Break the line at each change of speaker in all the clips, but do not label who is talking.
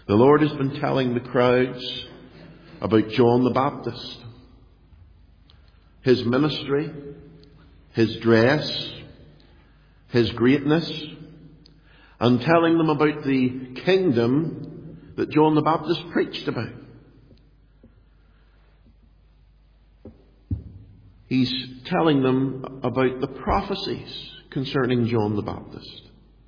The Lord has been telling the crowds about John the Baptist, his ministry, his dress, his greatness, and telling them about the kingdom that John the Baptist preached about. He's telling them about the prophecies concerning John the Baptist.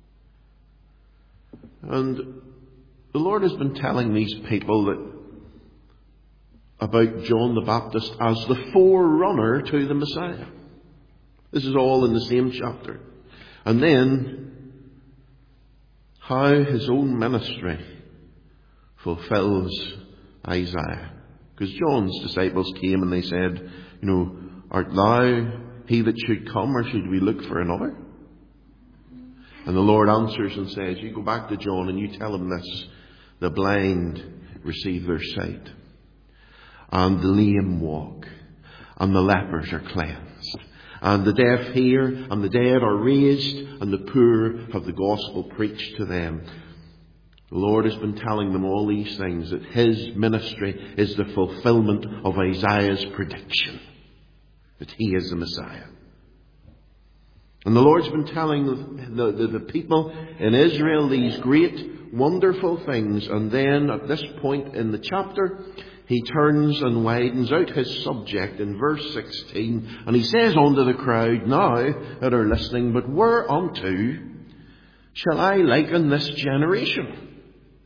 And the Lord has been telling these people that about John the Baptist as the forerunner to the Messiah. This is all in the same chapter. And then how his own ministry fulfills Isaiah. Because John's disciples came and they said, art thou he that should come, or should we look for another? And the Lord answers and says, you go back to John and you tell him this: the blind receive their sight, and the lame walk, and the lepers are cleansed, and the deaf hear, and the dead are raised, and the poor have the gospel preached to them. The Lord has been telling them all these things, that his ministry is the fulfillment of Isaiah's prediction, that he is the Messiah. And the Lord's been telling the people in Israel these great, wonderful things. And then at this point in the chapter, he turns and widens out his subject in verse 16. And he says unto the crowd now that are listening, but whereunto shall I liken this generation?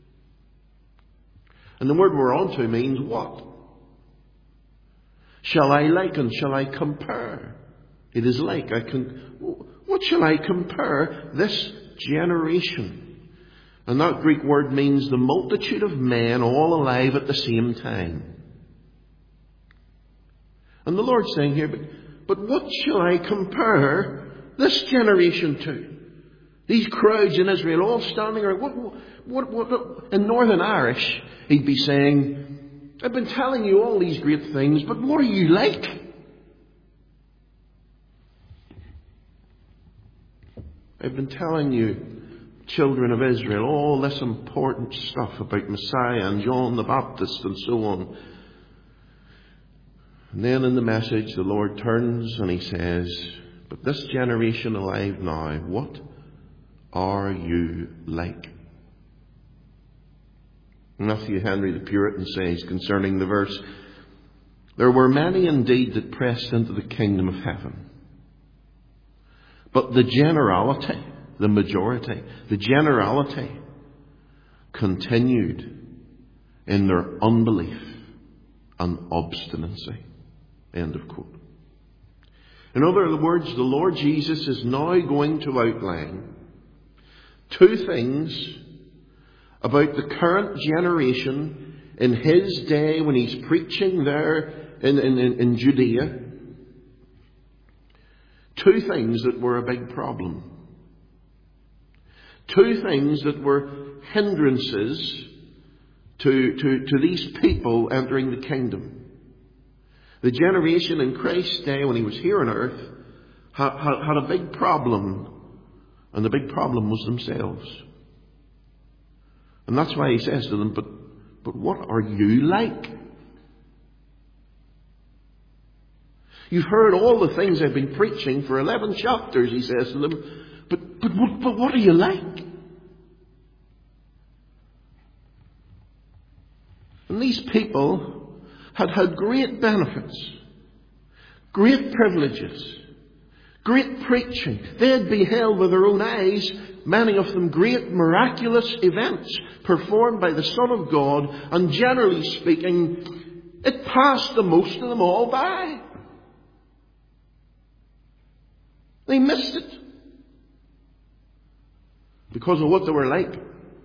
And the word whereunto means what? Shall I liken? Shall I compare? It is like what shall I compare this generation? And that Greek word means the multitude of men all alive at the same time. And the Lord's saying here, but what shall I compare this generation to? These crowds in Israel all standing around. What in Northern Irish, he'd be saying, I've been telling you all these great things, but what are you like? I've been telling you, children of Israel, all this important stuff about Messiah and John the Baptist and so on. And then in the message, the Lord turns and he says, but this generation alive now, what are you like? Matthew Henry the Puritan says concerning the verse, there were many indeed that pressed into the kingdom of heaven. But the generality, the majority, the generality continued in their unbelief and obstinacy. End of quote. In other words, the Lord Jesus is now going to outline two things about the current generation in his day when he's preaching there in Judea. Two things that were a big problem. Two things that were hindrances to these people entering the kingdom. The generation in Christ's day when he was here on earth had a big problem. And the big problem was themselves. And that's why he says to them, but what are you like? You've heard all the things I've been preaching for 11 chapters, he says to them. But what are you like? And these people had had great benefits, great privileges, great preaching. They had beheld with their own eyes, many of them, great miraculous events performed by the Son of God. And generally speaking, it passed the most of them all by. They missed it because of what they were like.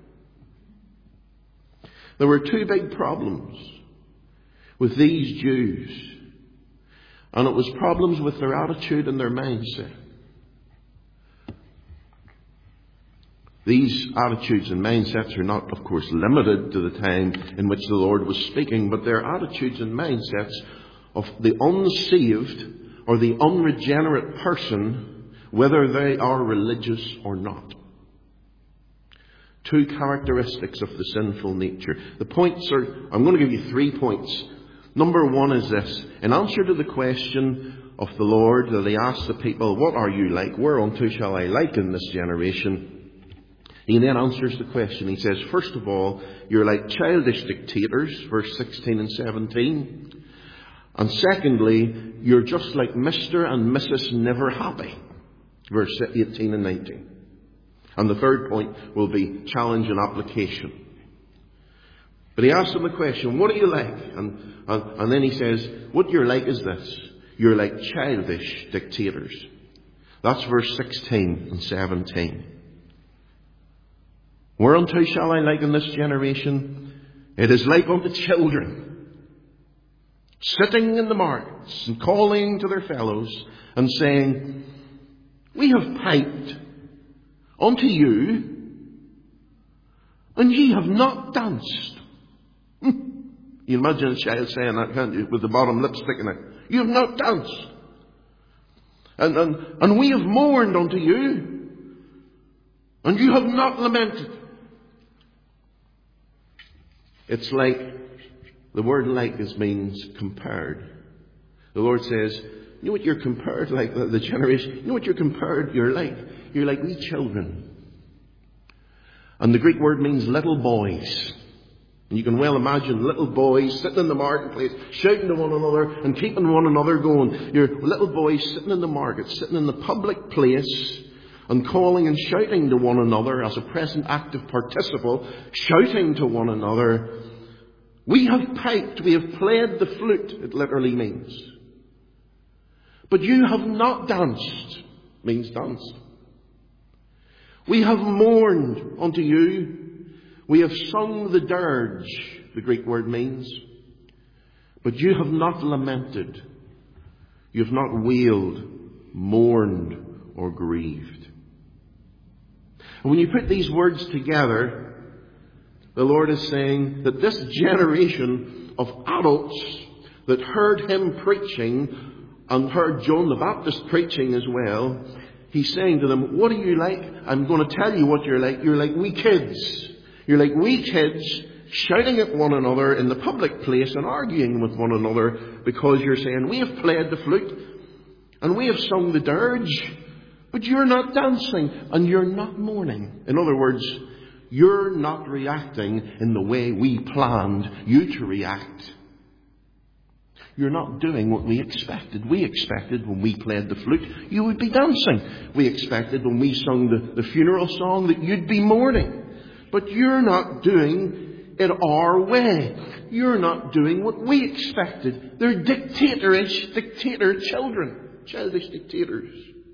There were two big problems with these Jews. And it was problems with their attitude and their mindset. These attitudes and mindsets are not, of course, limited to the time in which the Lord was speaking, but they're attitudes and mindsets of the unsaved or the unregenerate person, whether they are religious or not. Two characteristics of the sinful nature. The points are, I'm going to give you 3 points. Number 1 is this. In answer to the question of the Lord that he asked the people, what are you like? Whereunto shall I liken this generation? He then answers the question. He says, first of all, you're like childish dictators, verse 16 and 17. And secondly, you're just like Mr. and Mrs. Never Happy, verse 18 and 19. And the third point will be challenge and application. But he asks them the question, what are you like? And then he says, what you're like is this. You're like childish dictators. That's verse 16 and 17. Whereunto shall I liken this generation? It is like unto children, sitting in the markets and calling to their fellows and saying, we have piped unto you, and ye have not danced. You imagine a child saying that, can't you? With the bottom lip sticking out. You have not danced. And we have mourned unto you, and you have not lamented. It's like, the word like means compared. The Lord says, you know what you're compared like, the generation, you know what you're compared, you're like? You're like wee children. And the Greek word means little boys. And you can well imagine little boys sitting in the marketplace, shouting to one another and keeping one another going. You're little boys sitting in the market, sitting in the public place and calling and shouting to one another as a present active participle, shouting to one another. We have piped, we have played the flute, it literally means. But you have not danced, means danced. We have mourned unto you. We have sung the dirge, the Greek word means. But you have not lamented. You have not wailed, mourned, or grieved. And when you put these words together, the Lord is saying that this generation of adults that heard him preaching and heard John the Baptist preaching as well, he's saying to them, what are you like? I'm going to tell you what you're like. You're like wee kids. You're like wee kids shouting at one another in the public place and arguing with one another because you're saying, we have played the flute and we have sung the dirge, but you're not dancing and you're not mourning. In other words, you're not reacting in the way we planned you to react. You're not doing what we expected. We expected when we played the flute, you would be dancing. We expected when we sung the funeral song that you'd be mourning. But you're not doing it our way. You're not doing what we expected. They're dictator children. Childish dictators.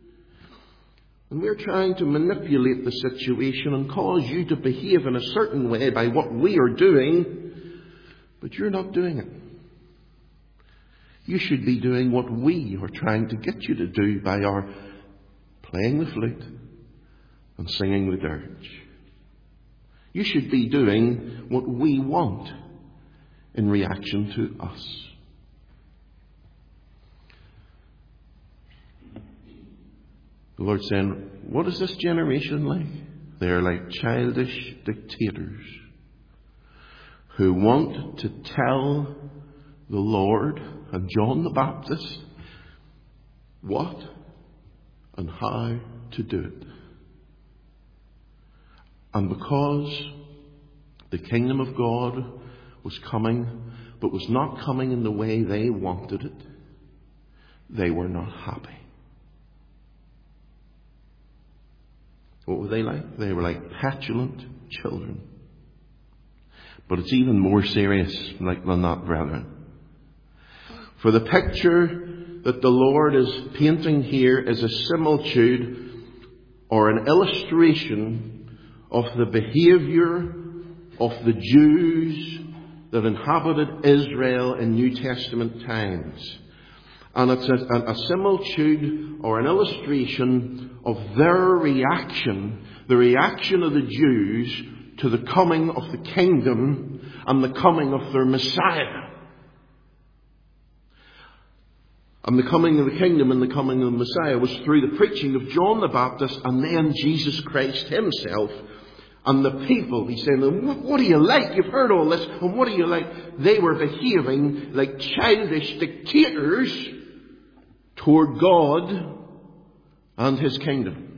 And we're trying to manipulate the situation and cause you to behave in a certain way by what we are doing. But you're not doing it. You should be doing what we are trying to get you to do by our playing the flute and singing the dirge. You should be doing what we want in reaction to us. The Lord's saying, what is this generation like? They are like childish dictators who want to tell the Lord and John the Baptist what and how to do it. And because the kingdom of God was coming, but was not coming in the way they wanted it, they were not happy. What were they like? They were like petulant children. But it's even more serious than that, brethren. For the picture that the Lord is painting here is a similitude or an illustration of the behavior of the Jews that inhabited Israel in New Testament times. And it's a similitude or an illustration of their reaction, the reaction of the Jews to the coming of the kingdom and the coming of their Messiah. And the coming of the kingdom and the coming of the Messiah was through the preaching of John the Baptist and then Jesus Christ himself. And the people, he's saying, what are you like? You've heard all this, and what are you like? They were behaving like childish dictators toward God and his kingdom.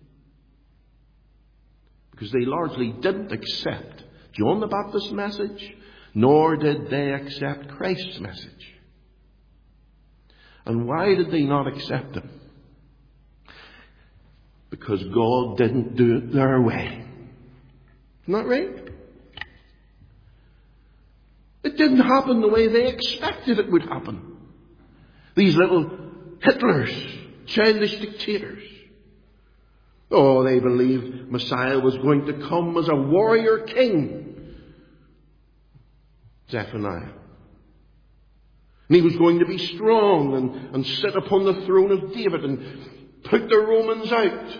Because they largely didn't accept John the Baptist's message, nor did they accept Christ's message. And why did they not accept him? Because God didn't do it their way. Isn't that right? It didn't happen the way they expected it would happen. These little Hitlers, childish dictators. Oh, they believed Messiah was going to come as a warrior king. Zephaniah. And he was going to be strong and sit upon the throne of David and put the Romans out.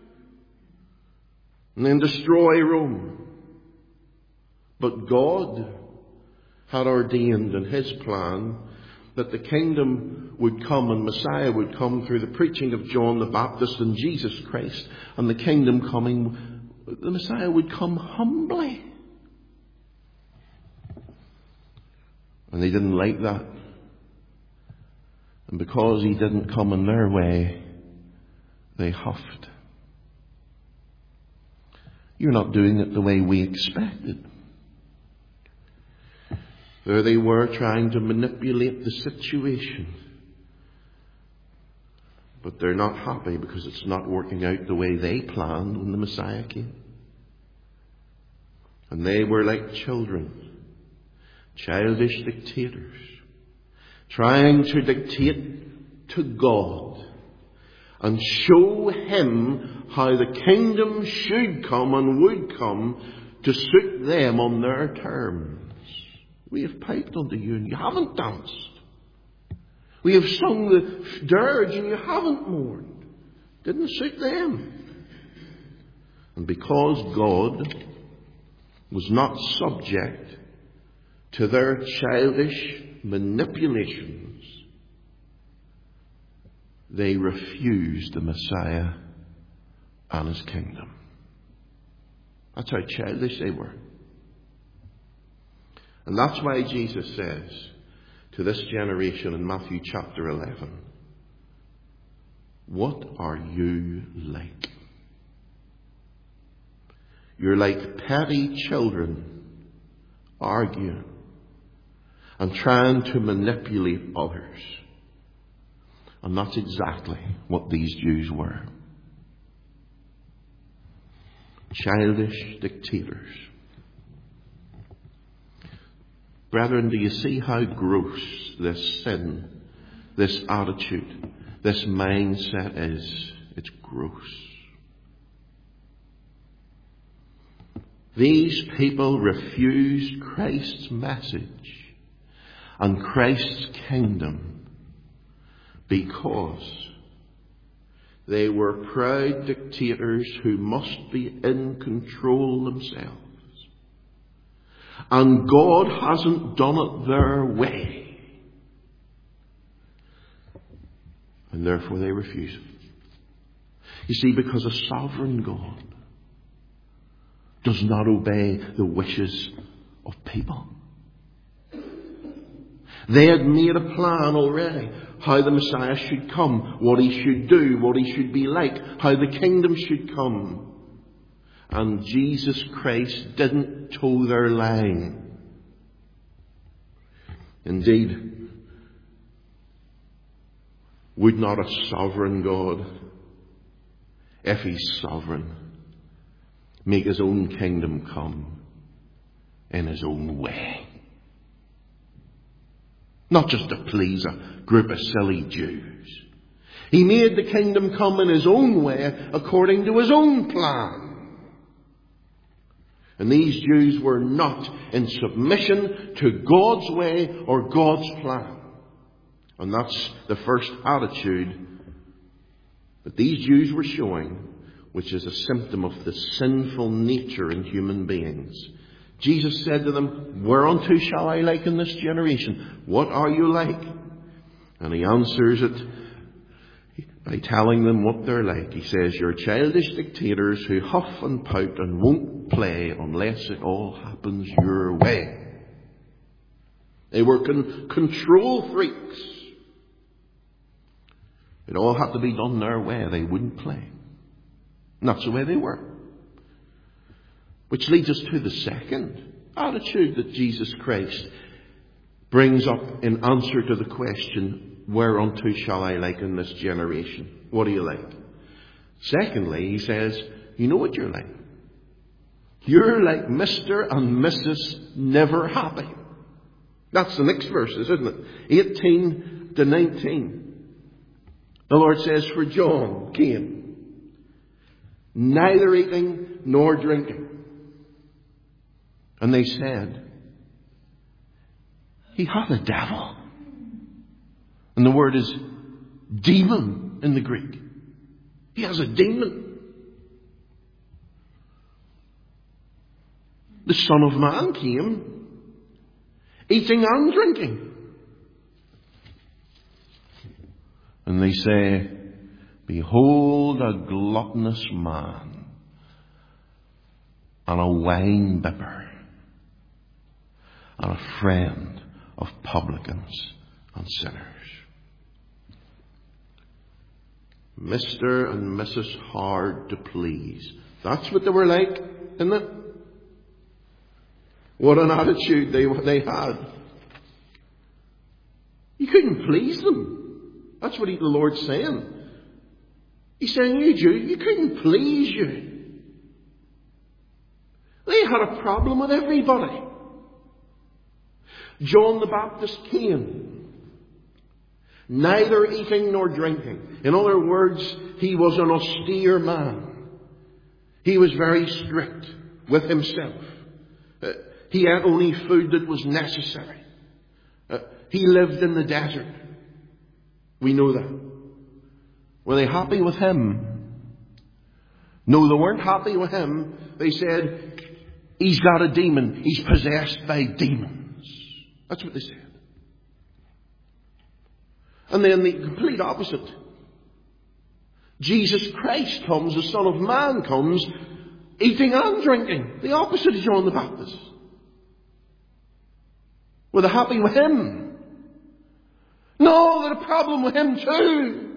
And then destroy Rome. But God had ordained in his plan that the kingdom would come and Messiah would come through the preaching of John the Baptist and Jesus Christ. And the kingdom coming, the Messiah would come humbly. And they didn't like that. And because he didn't come in their way, they huffed. You're not doing it the way we expected. There they were trying to manipulate the situation. But they're not happy because it's not working out the way they planned when the Messiah came. And they were like children, childish dictators, trying to dictate to God and show him how the kingdom should come and would come to suit them on their terms. We have piped unto you and you haven't danced. We have sung the dirge and you haven't mourned. Didn't suit them. And because God was not subject to their childish manipulations, they refused the Messiah and his kingdom. That's how childish they were. And that's why Jesus says to this generation in Matthew chapter 11, what are you like? You're like petty children arguing and trying to manipulate others. And that's exactly what these Jews were. Childish dictators. Brethren, do you see how gross this sin, this attitude, this mindset is? It's gross. These people refused Christ's message and Christ's kingdom because they were proud dictators who must be in control themselves. And God hasn't done it their way. And therefore they refuse it. You see, because a sovereign God does not obey the wishes of people. They had made a plan already. How the Messiah should come. What he should do. What he should be like. How the kingdom should come. And Jesus Christ didn't toe their line. Indeed, would not a sovereign God, if he's sovereign, make his own kingdom come in his own way? Not just to please a group of silly Jews. He made the kingdom come in his own way according to his own plan. And these Jews were not in submission to God's way or God's plan. And that's the first attitude that these Jews were showing, which is a symptom of the sinful nature in human beings. Jesus said to them, whereunto shall I liken this generation? What are you like? And he answers it by telling them what they're like. He says, you're childish dictators who huff and pout and won't play unless it all happens your way. They were control freaks. It all had to be done their way. They wouldn't play. And that's the way they were. Which leads us to the second attitude that Jesus Christ brings up in answer to the question, whereunto shall I liken this generation? What are you like? Secondly, he says, you know what you're like. You're like Mr. and Mrs. Never Happy. That's the next verses, isn't it? 18 to 19. The Lord says, for John came, neither eating nor drinking. And they said, he hath a devil. And the word is demon in the Greek. He has a demon. The Son of Man came, eating and drinking. And they say, behold a gluttonous man and a wine bibber and a friend of publicans and sinners. Mr. and Mrs. Hard to please. That's what they were like, isn't it? What an attitude they had. You couldn't please them. That's what the Lord's saying. He's saying, you Jew, you couldn't please you. They had a problem with everybody. John the Baptist came, neither eating nor drinking. In other words, he was an austere man. He was very strict with himself. He ate only food that was necessary. He lived in the desert. We know that. Were they happy with him? No, they weren't happy with him. They said, he's got a demon. He's possessed by demons. That's what they said. And then the complete opposite. Jesus Christ comes, the Son of Man comes, eating and drinking. The opposite of John the Baptist. Were they happy with him? No, they had a problem with him too.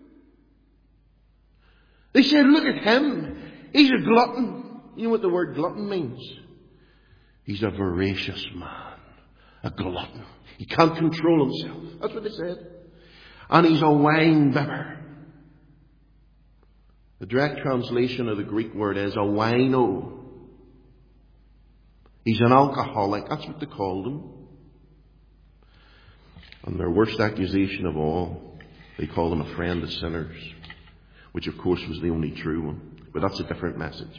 They said, look at him. He's a glutton. You know what the word glutton means? He's a voracious man. A glutton. He can't control himself. That's what they said. And he's a wine bibber. The direct translation of the Greek word is a wino. He's an alcoholic. That's what they called him. And their worst accusation of all, they called him a friend of sinners. Which of course was the only true one. But that's a different message.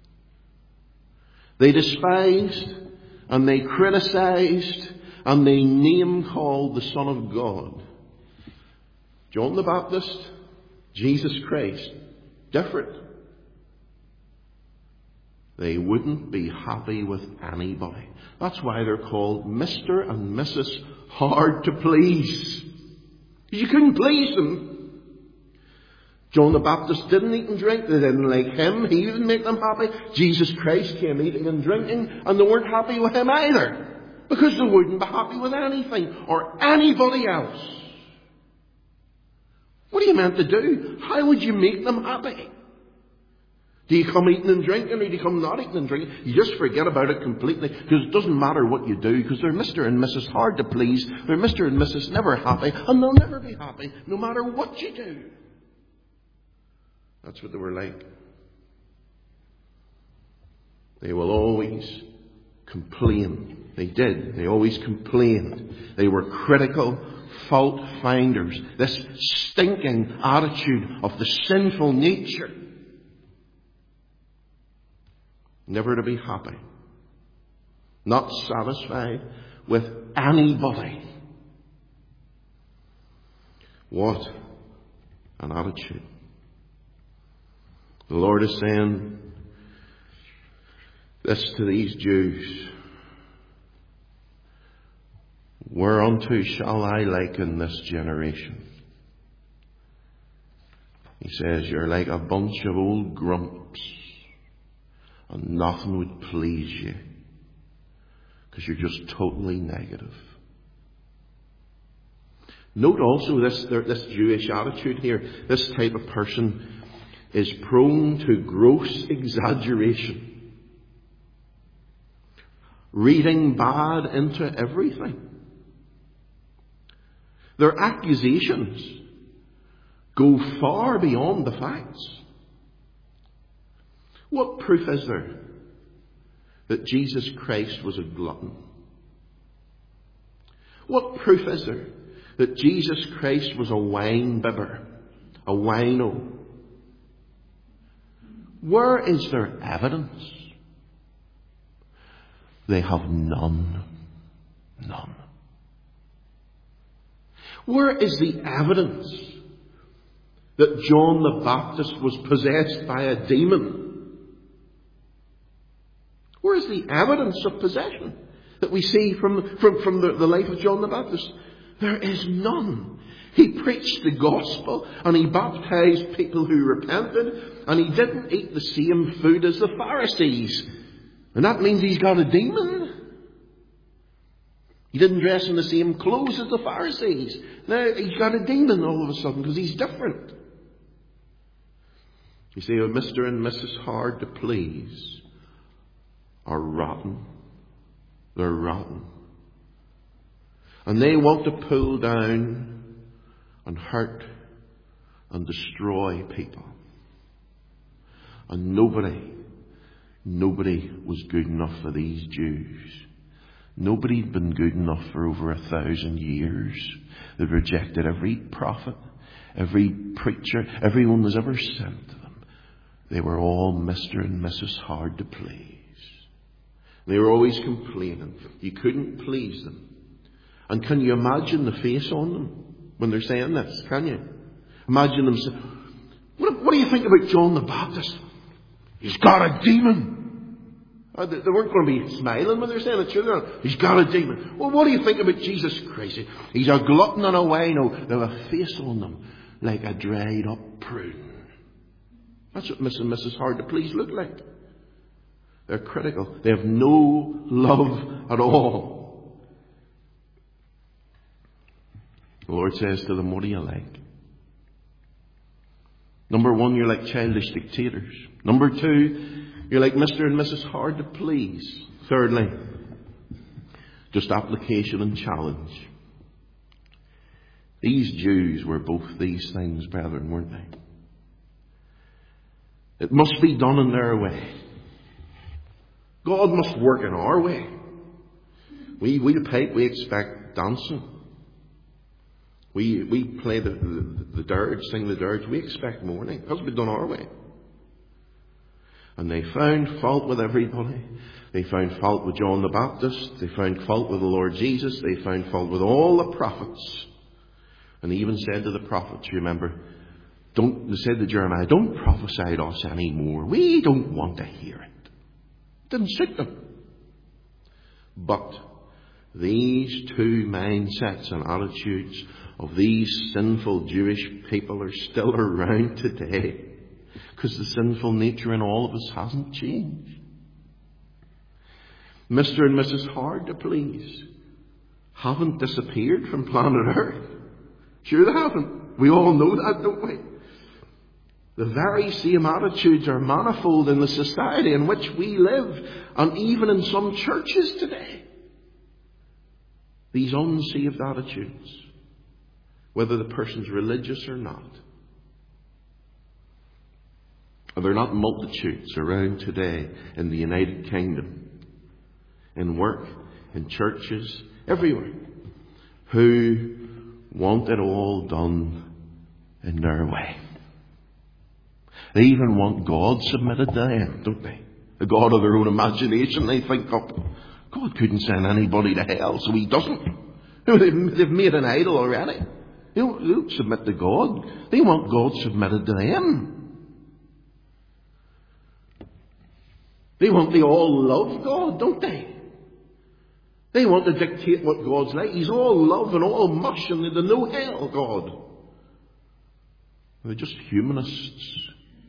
They despised and they criticized and they name-called the Son of God. John the Baptist, Jesus Christ, different. They wouldn't be happy with anybody. That's why they're called Mr. and Mrs. Hard to Please. You couldn't please them. John the Baptist didn't eat and drink. They didn't like him. He didn't make them happy. Jesus Christ came eating and drinking, and they weren't happy with him either. Because they wouldn't be happy with anything or anybody else. What are you meant to do? How would you make them happy? Do you come eating and drinking, or do you come not eating and drinking? You just forget about it completely, because it doesn't matter what you do, because they're Mr. and Mrs. Hard to Please. They're Mr. and Mrs. Never Happy, and they'll never be happy, no matter what you do. That's what they were like. They will always complain. They did. They always complained. They were critical fault finders. This stinking attitude of the sinful nature. Never to be happy. Not satisfied with anybody. What an attitude. The Lord is saying this to these Jews. Whereunto shall I liken this generation? He says, you're like a bunch of old grumps and nothing would please you because you're just totally negative. Note also this Jewish attitude here. This type of person is prone to gross exaggeration, reading bad into everything. Their accusations go far beyond the facts. What proof is there that Jesus Christ was a glutton? What proof is there that Jesus Christ was a wine bibber, a wino? Where is their evidence? They have none. None. Where is the evidence that John the Baptist was possessed by a demon? Where is the evidence of possession that we see from the life of John the Baptist? There is none. He preached the gospel and he baptized people who repented, and he didn't eat the same food as the Pharisees. And that means he's got a demon. He didn't dress in the same clothes as the Pharisees. Now he's got a demon all of a sudden because he's different. You see, Mr. and Mrs. Hard to Please are rotten. They're rotten. And they want to pull down and hurt and destroy people. And nobody was good enough for these Jews. Nobody had been good enough for over 1,000 years. They'd rejected every prophet, every preacher, everyone was ever sent to them. They were all Mr. and Mrs. Hard to Please. They were always complaining. You couldn't please them. And can you imagine the face on them when they're saying this? Can you? Imagine them saying, what do you think about John the Baptist? He's got a demon. They weren't going to be smiling when they're saying it, sure. He's got a demon. Well, what do you think about Jesus Christ? He's a glutton and a wino. They have a face on them like a dried up prune. That's what Mr. and Mrs. Hard to Please look like. They're critical. They have no love at all. The Lord says to them, what do you like? Number one, you're like childish dictators. Number two, you're like Mr. and Mrs. Hard to Please. Thirdly, just application and challenge. These Jews were both these things, brethren, weren't they? It must be done in their way. God must work in our way. We the pipe, we expect dancing. We play the dirge, sing the dirge. We expect mourning. It has to be done our way. And they found fault with everybody. They found fault with John the Baptist. They found fault with the Lord Jesus. They found fault with all the prophets. And they even said to the prophets, remember, they said to Jeremiah, don't prophesy to us anymore. We don't want to hear it. It didn't suit them. But these two mindsets and attitudes of these sinful Jewish people are still around today. Because the sinful nature in all of us hasn't changed. Mr. and Mrs. Hard to Please haven't disappeared from planet Earth. Sure they haven't. We all know that, don't we? The very same attitudes are manifold in the society in which we live, and even in some churches today. These unsaved attitudes, whether the person's religious or not. They're not multitudes around today in the United Kingdom, in work, in churches, everywhere, who want it all done in their way. They even want God submitted to them, don't they? The God of their own imagination, they think up. God couldn't send anybody to hell, so he doesn't. They've made an idol already. They don't submit to God. They want God submitted to them. They all love God, don't they? They want to dictate what God's like. He's all love and all mush and there's no hell, God. They're just humanists.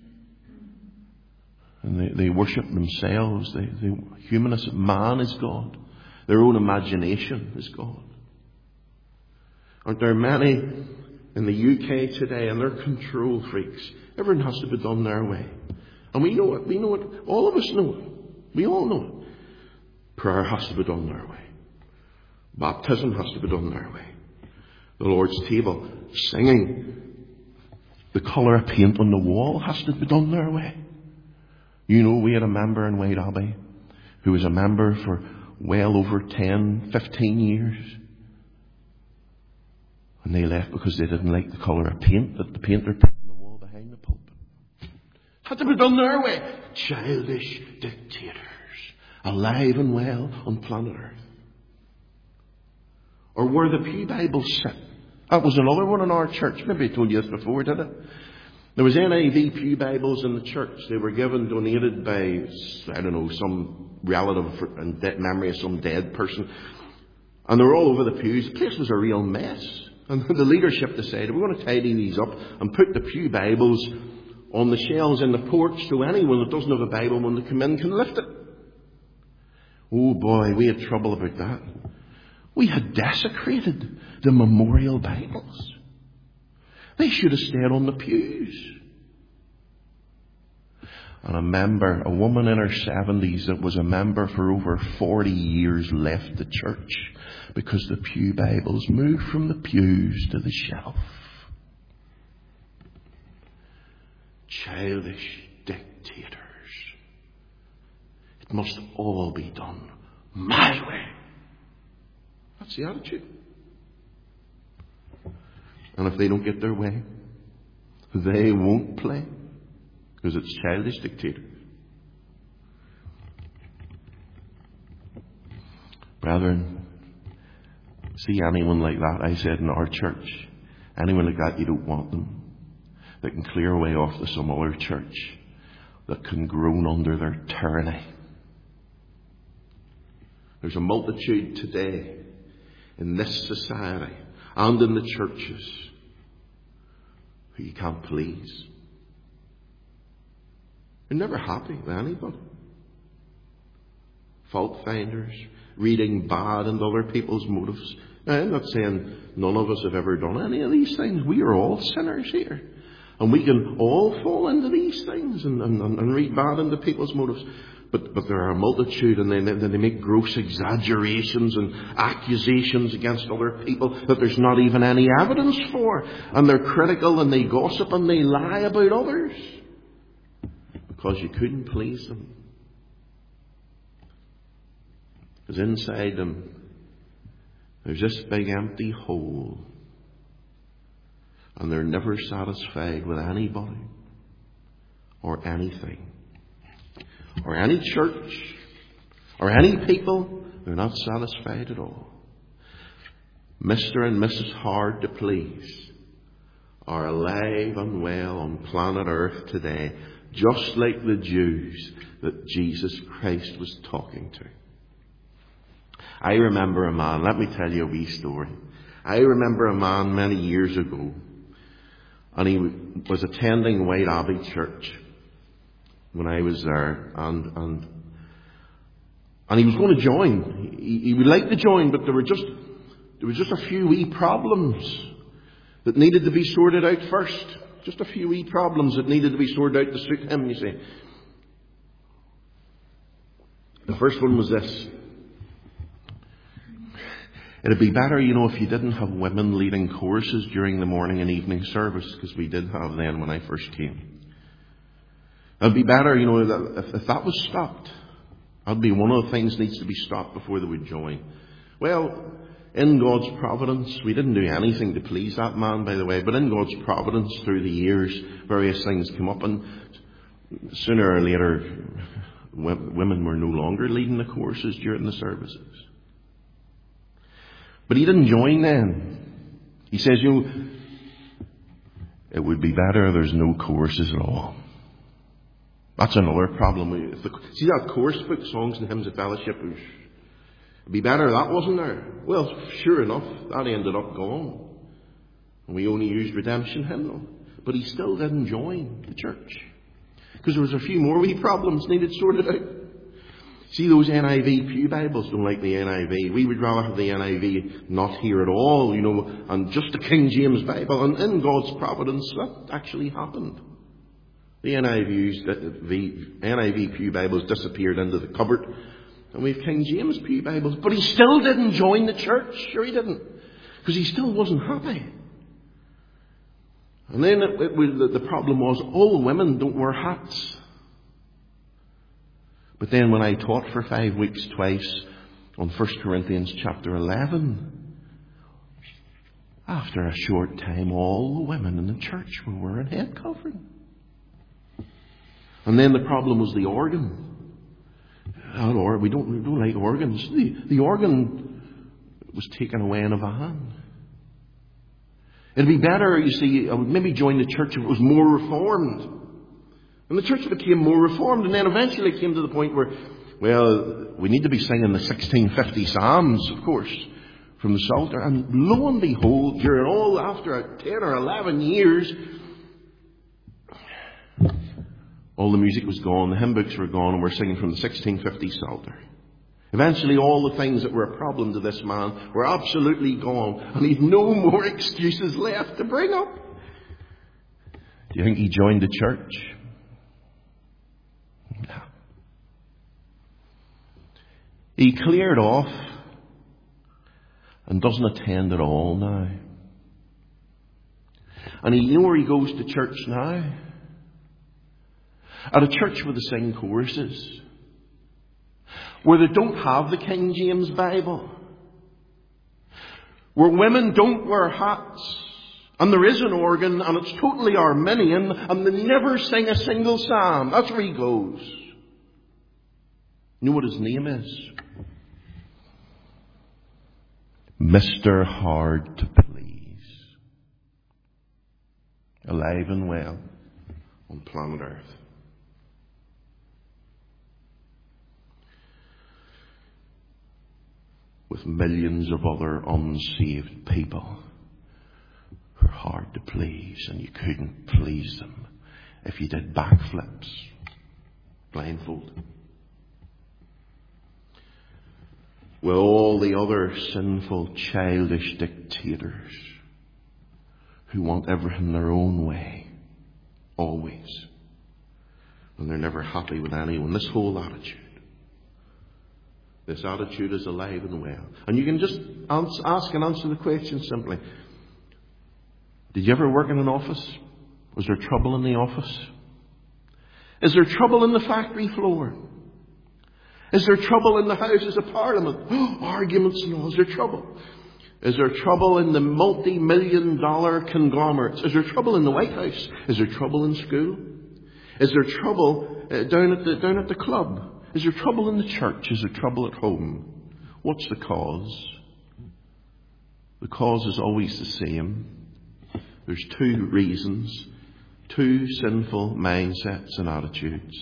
And they worship themselves. They humanists. Man is God. Their own imagination is God. Aren't there many in the UK today, and they're control freaks? Everything has to be done their way. And we know it. We know it. All of us know it. We all know it. Prayer has to be done their way. Baptism has to be done their way. The Lord's table, singing, the colour of paint on the wall has to be done their way. You know, we had a member in White Abbey who was a member for well over 10, 15 years. And they left because they didn't like the colour of paint that the painter put on the wall behind the pulpit. Had to be done their way. Childish dictators, alive and well on planet Earth. Or where the pew Bibles sit. That was another one in our church. Maybe I told you this before, did I? There was NIV pew Bibles in the church. They were donated by, I don't know, some relative in memory of some dead person. And they were all over the pews. The place was a real mess. And the leadership decided, we're going to tidy these up and put the pew Bibles on the shelves in the porch so anyone that doesn't have a Bible when they come in can lift it. Oh boy, we had trouble about that. We had desecrated the memorial Bibles. They should have stayed on the pews. And a woman in her 70s that was a member for over 40 years left the church because the pew Bibles moved from the pews to the shelf. Childish dictators. It must all be done my way. That's the attitude. And if they don't get their way, they won't play. Because it's childish dictators. Brethren, see anyone like that, I said in our church, anyone like that, you don't want them. That can clear away off to some other church that can groan under their tyranny. There's a multitude today in this society and in the churches who you can't please. You're never happy with anybody. Fault finders, reading bad into other people's motives. Now, I'm not saying none of us have ever done any of these things. We are all sinners here. And we can all fall into these things and read bad into people's motives. But there are a multitude, and they make gross exaggerations and accusations against other people that there's not even any evidence for. And they're critical, and they gossip, and they lie about others. Because you couldn't please them. Because inside them, there's this big empty hole. And they're never satisfied with anybody or anything. Or any church, or any people. They're not satisfied at all. Mr. and Mrs. Hard to Please are alive and well on planet Earth today, just like the Jews that Jesus Christ was talking to. I remember a man, let me tell you a wee story. I remember a man many years ago, and he was attending White Abbey Church when I was there, and he was going to join. He would like to join, but there was just a few wee problems that needed to be sorted out first. Just a few wee problems that needed to be sorted out to suit him, you see. The first one was this. It'd be better, if you didn't have women leading choruses during the morning and evening service, because we did have them when I first came. It'd be better, if that was stopped. That'd be one of the things that needs to be stopped before they would join. Well, in God's providence, we didn't do anything to please that man, by the way, but in God's providence, through the years, various things come up, and sooner or later, women were no longer leading the choruses during the services. But he didn't join then. He says, it would be better if there's no choruses at all. That's another problem. See that chorus book, Songs and Hymns of Fellowship? It'd be better if that wasn't there. Well, sure enough, that ended up gone. And we only used Redemption Hymnal. But he still didn't join the church. Because there was a few more wee problems needed sorted out. See, those NIV Pew Bibles don't like the NIV. We would rather have the NIV not here at all, and just the King James Bible. And in God's providence, that actually happened. The NIV Pew Bibles disappeared into the cupboard. And we have King James Pew Bibles. But he still didn't join the church. Sure he didn't. Because he still wasn't happy. And then the problem was all women don't wear hats. But then when I taught for 5 weeks twice on 1 Corinthians chapter 11, after a short time all the women in the church were wearing head covering. And then the problem was the organ. We don't like organs. The organ was taken away in a van. It'd be better, you see, I would maybe join the church if it was more reformed. And the church became more reformed, and then eventually it came to the point where, we need to be singing the 1650 Psalms, of course, from the Psalter. And lo and behold, after 10 or 11 years, all the music was gone, the hymn books were gone, and we're singing from the 1650 Psalter. Eventually all the things that were a problem to this man were absolutely gone, and he'd no more excuses left to bring up. Do you think he joined the church? No. He cleared off and doesn't attend at all now. And you know where he goes to church now? At a church where they sing choruses. Where they don't have the King James Bible. Where women don't wear hats. And there is an organ, and it's totally Arminian, and they never sing a single psalm. That's where he goes. You know what his name is? Mr. Hard to Please. Alive and well on planet Earth. With millions of other unsaved people who are hard to please, and you couldn't please them if you did backflips blindfolded. With all the other sinful, childish dictators who want everything their own way, always, and they're never happy with anyone. This whole attitude. This attitude is alive and well. And you can just ask and answer the question simply. Did you ever work in an office? Was there trouble in the office? Is there trouble in the factory floor? Is there trouble in the Houses of Parliament? Arguments and all. Is there trouble? Is there trouble in the multi-million-dollar conglomerates? Is there trouble in the White House? Is there trouble in school? Is there trouble down at the club? Is there trouble in the church? Is there trouble at home? What's the cause? The cause is always the same. There's two reasons, two sinful mindsets and attitudes.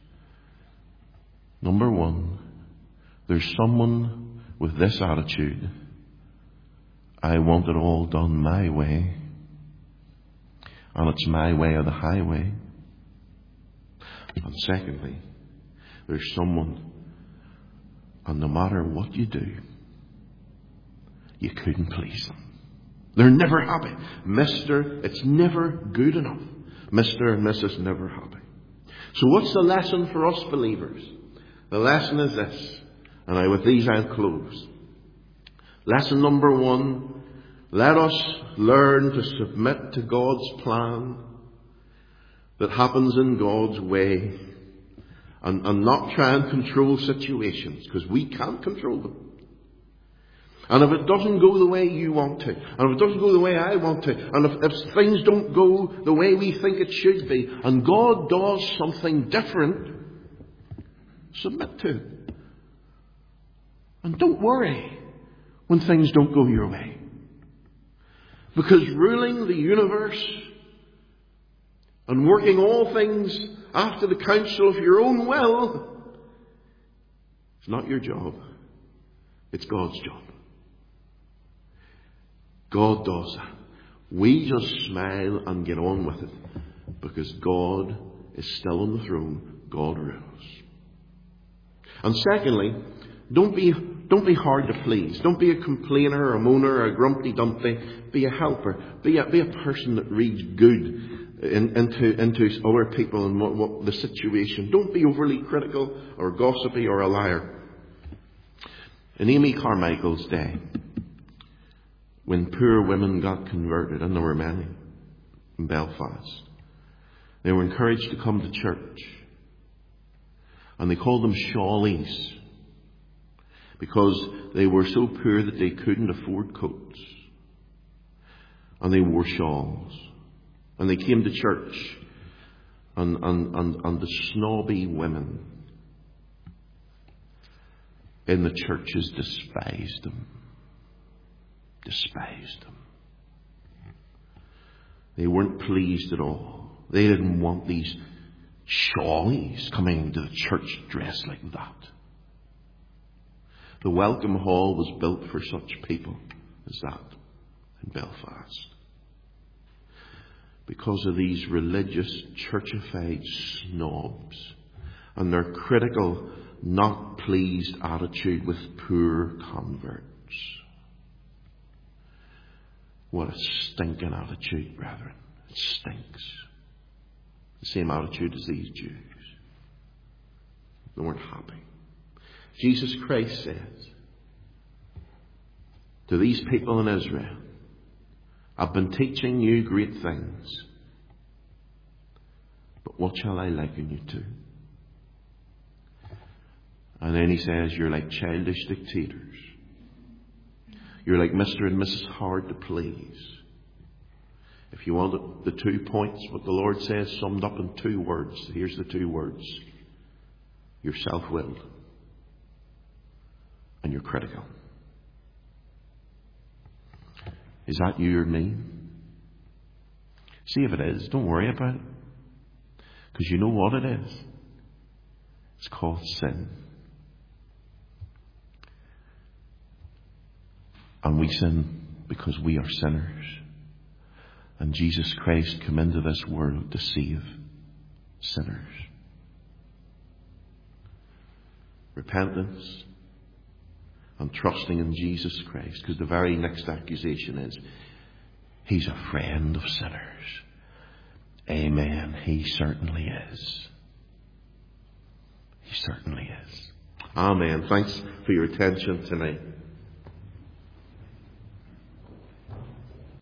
Number one, there's someone with this attitude. I want it all done my way. And it's my way or the highway. And secondly, there's someone, and no matter what you do, you couldn't please them. They're never happy. It's never good enough. Mr. and Mrs. never happy. So what's the lesson for us believers? The lesson is this, and with these I'll close. Lesson number one, let us learn to submit to God's plan that happens in God's way. And not try and control situations, because we can't control them. And if it doesn't go the way you want to, and if it doesn't go the way I want to, and if things don't go the way we think it should be, and God does something different, submit to it. And don't worry when things don't go your way. Because ruling the universe and working all things after the counsel of your own will, it's not your job. It's God's job. God does that. We just smile and get on with it because God is still on the throne. God rules. And secondly, don't be hard to please. Don't be a complainer, or a moaner, or a grumpy dumpy. Be a helper. Be a person that reads good into other people and what the situation. Don't be overly critical or gossipy or a liar. In Amy Carmichael's day, when poor women got converted, and there were many in Belfast, they were encouraged to come to church. And they called them shawlies because they were so poor that they couldn't afford coats. And they wore shawls. And they came to church. And the snobby women in the churches despised them. Despised them. They weren't pleased at all. They didn't want these shawlies coming to the church dressed like that. The Welcome Hall was built for such people as that in Belfast. Because of these religious, churchified snobs and their critical, not pleased attitude with poor converts. What a stinking attitude, brethren. It stinks. The same attitude as these Jews. They weren't happy. Jesus Christ says to these people in Israel, I've been teaching you great things, but what shall I liken you to? And then he says, you're like childish dictators. You're like Mr. and Mrs. Hard to please. If you want the 2 points, what the Lord says summed up in 2 words, here's the 2 words. You're self-willed. And you're critical. Is that you or me? See if it is. Don't worry about it. Because you know what it is. It's called sin. And we sin because we are sinners. And Jesus Christ came into this world to save sinners. Repentance and trusting in Jesus Christ. Because the very next accusation is, He's a friend of sinners. Amen. He certainly is. He certainly is. Amen. Thanks for your attention tonight.